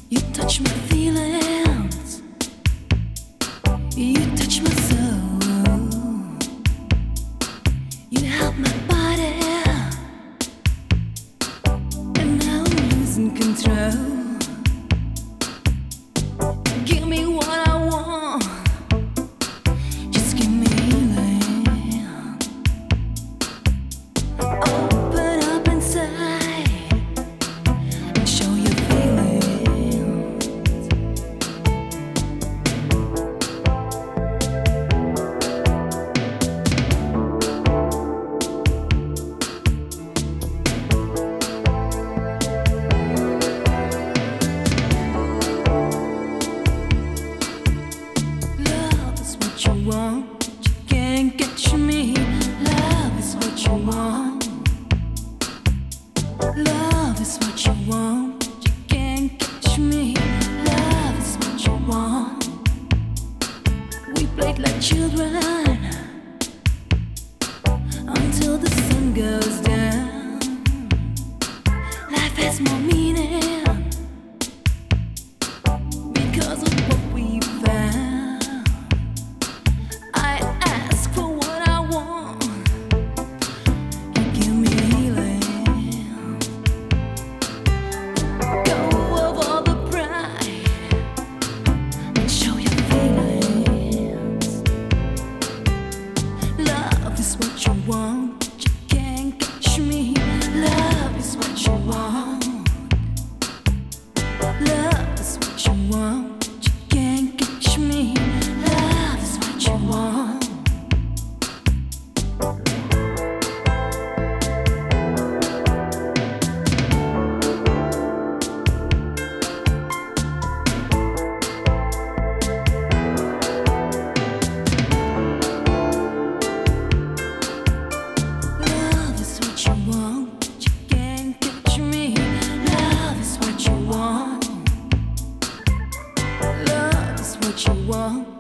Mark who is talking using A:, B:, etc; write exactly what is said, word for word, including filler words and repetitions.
A: You touch my feelings, you touch my soul, you help my body, and now I'm losing control. Give me what I want, just give me healing. Open up inside and show your feelings. Love is what you want, you can't catch me. Love is what you want. Love is what you want, you can't catch me. Love is what you want. We played like children until the sun goes down. Life has more meaning because of what we found. I ask for what I want, you give me healing. Go of all the pride and show your feelings. Love is what you want, you can't catch me. Love is what you want. Love is what you want, you can't catch me. Love is what you want. Love is what you want, you can't catch me. Love is what you want. Love is what you want.